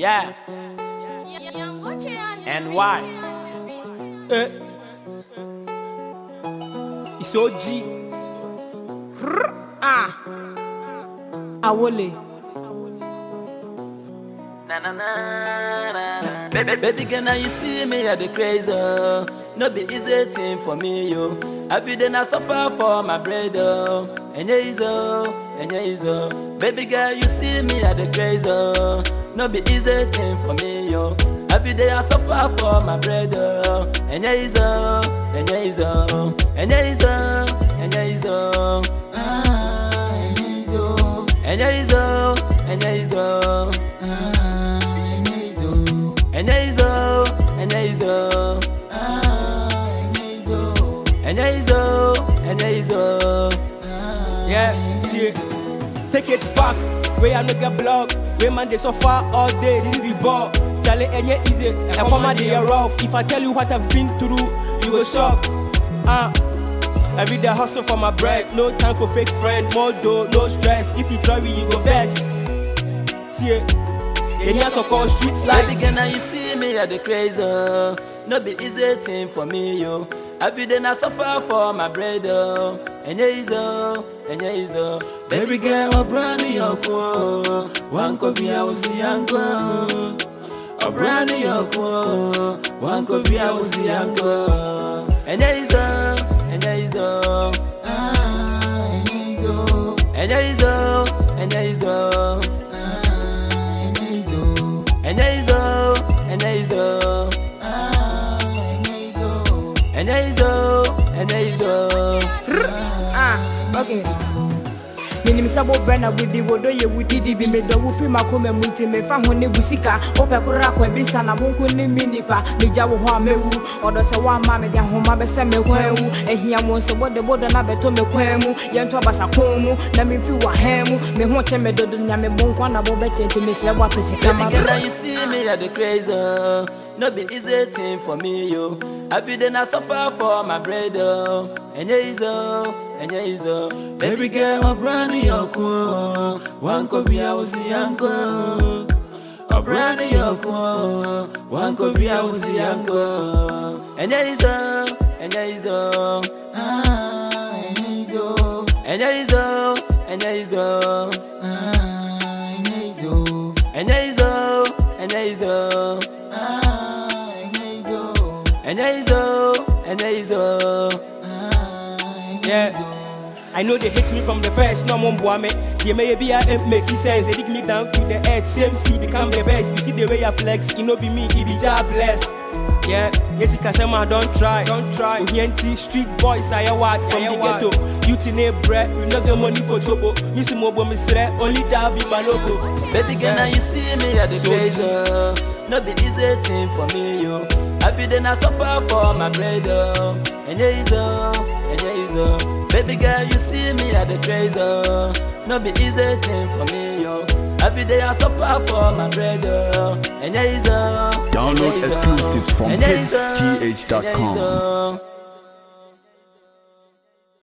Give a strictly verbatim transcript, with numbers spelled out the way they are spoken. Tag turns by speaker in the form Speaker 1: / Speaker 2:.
Speaker 1: Yeah. And why?
Speaker 2: Eh. It's O G. Ah. Awole.
Speaker 1: Na na na na. Baby, baby, girl, now you see me at the crazy. No be easy thing for me, yo. Every day I suffer for my bread, oh. And yeah, is oh, and yeah, is oh. Baby girl, you see me at the crazy. No be easy thing for me, yo. Every day I suffer for my bread, oh. And yeah, is oh, and yeah, is oh, and yeah, is oh, and yeah, is oh. Ah, and yeah, is oh, and yeah, is oh, and yeah, is oh. Ah, and yeah, is oh, and yeah, is oh, and yeah, is oh.
Speaker 2: Yeah, see, take it back. Where I no get block. Where man they suffer all day. This is the ball. Charlie, and yeah, easy. And come on, they are rough. If I tell you what I've been through, you go shock. Ah, uh, every day hustle for my bread. No time for fake friend. More dough, no stress. If you try me, you go best. See, and yeah, so called street life.
Speaker 1: Baby girl, now you see me at the crazy. No be easy thing for me, yo. Every day I suffer for my bread, oh. And yeah, is oh, and yeah, is oh. Baby girl, I'm brand new, yo. One could be I was young, a brand new, yo. One could be I was young, and yeah, is oh, and yeah, is oh. Ah, and yeah, is oh, and yeah, is oh, and yeah, is oh. Ah, and yeah, is oh, and yeah, is oh, and yeah, is oh. And there is oh, and there is oh.
Speaker 2: Ah, okay. Mini misabo brana with the wodo ye with the be me do wu fi makome muti me fa ho ne busika opekura kwa bi sana monko ni minipa me jawo ho amewu odo se wa ma me dia ho ma be se me kwanwu ehia mo se bode bode na beto me kwanmu ye nto abasa konmu na me fi wa hemu me ho che me dodo nya me bonko na bo be chenti me se wa pesika ma.
Speaker 1: You see me at the crazy. No be easy thing for me, yo. Every day I suffer for my bread, oh. And yeah, is oh, and yeah, is oh. Baby girl, I'm brand new, yo. One could be I was young, a brand new, yo. One could be I was young, and yeah, is oh, and yeah, is oh. Ah, and yeah, is oh, and yeah, is oh, and yeah, is oh. Ah, and yeah, is oh, and yeah, is oh, and yeah, is oh. And there is oh, and there is oh.
Speaker 2: Yeah, I know they hate me from the first. No one boy me. They may be a make sense. They dig me down to the earth. Same see become the best. You see the way I flex. It no be me, it be job bless. Yeah, yes, you can say man, don't try, don't try. O N T street boys, I award from the ghetto. You tine bread, we no get money for trouble. Me some more, me say only job be my logo.
Speaker 1: Baby girl, now you see me at the crazy. No be easy thing for me, yo. Every day I suffer for my bread, oh. And yeah, is oh, and yeah, is oh. Baby girl, you see me at the crazy. No be easy thing for me, yo. Every day I suffer for my bread, oh. And yeah, is oh.
Speaker 3: Download exclusives from hits G H dot com.